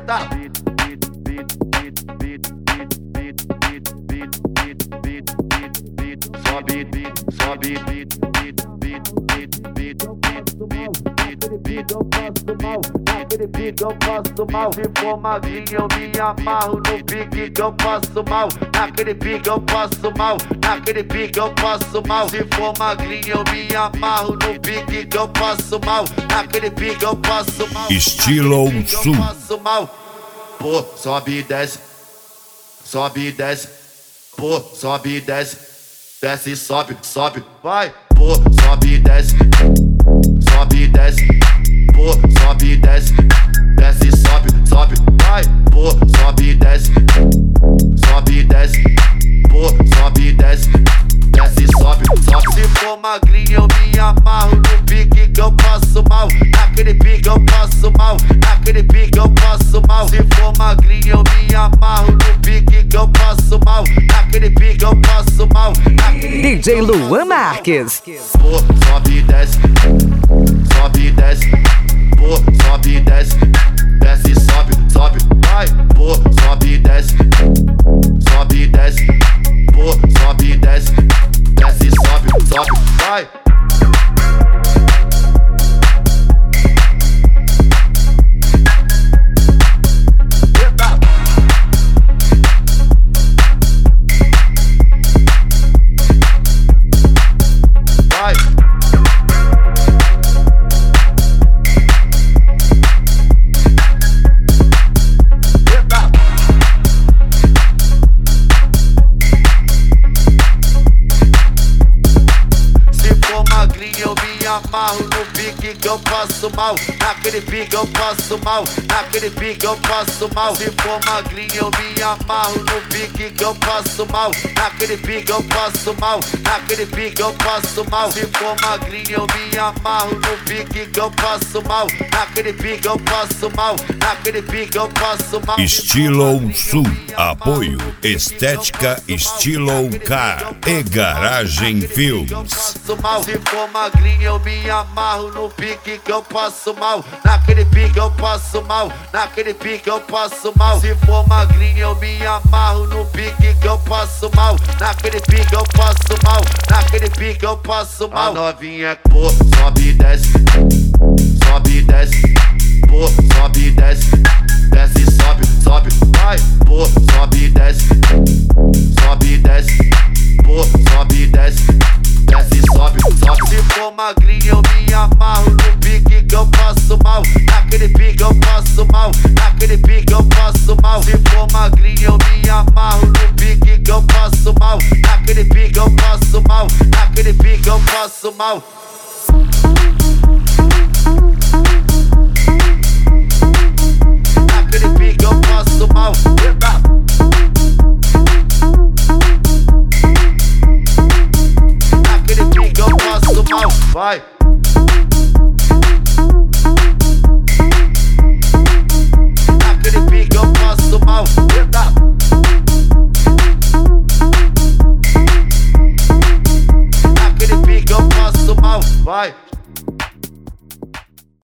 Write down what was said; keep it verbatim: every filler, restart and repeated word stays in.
Sobe, sobe, eu passo mal, naquele pique eu passo mal. Se for magrinho eu me amarro no pique que eu passo mal. Naquele pique eu passo mal, naquele pique eu passo mal. Se for magrinho eu me amarro no pique que eu passo mal. Naquele pique eu passo mal. Estilo Sul. Pô, sobe e desce, sobe e desce. Pô, sobe e desce, desce e sobe, sobe, vai. Pô, sobe e desce, sobe e desce. Pô, sobe e desce, desce e sobe, sobe, vai. Pô, sobe e desce, sobe e desce. Pô, sobe e desce, desce e sobe, sobe. Se for magrinho eu me amarro no pique que eu passo mal. Naquele pique eu passo mal, naquele pique eu passo mal. Se for magrinho eu me amarro no pique que eu passo mal. Naquele pique eu passo mal. D J Luan Marques. Pô, sobe e desce, sobe e desce. Pô, sobe e desce, desce e sobe, sobe, vai. Pô, sobe e desce, sobe e desce. Pô, sobe e desce, desce e sobe, sobe, vai. Eu me amarro no pique que eu passo mal. Naquele pique eu passo mal, naquele pique eu passo mal. Se for magrinho eu me amarro no pique que eu passo mal. Naquele pique eu passo mal, naquele pique eu passo mal. Se for magrinho eu me amarro no pique que eu passo mal. Naquele pique eu passo mal, naquele pique eu passo mal. Estilo Sul. Apoio Estética Estilo Car e Garagem Filmes. Se for magrinho eu me amarro no pique que eu passo mal. Naquele pique eu passo mal, naquele pique eu passo mal. Se for magrinho eu me amarro no pique que eu passo mal. Naquele pique eu passo mal, naquele pique eu passo mal. A novinha pô, sobe e desce, sobe e desce. Pô, sobe e desce, desce e sobe, sobe, vai. Pô, sobe e desce, sobe e desce. Pô, sobe e desce, desce e sobe, sobe. Se for magrinho eu me amarro no pique que eu passo mal. Naquele pique eu passo mal, naquele pique eu passo mal. Se for magrinho eu me amarro no pique que eu passo mal. Naquele pique eu passo mal, naquele pique eu passo mal.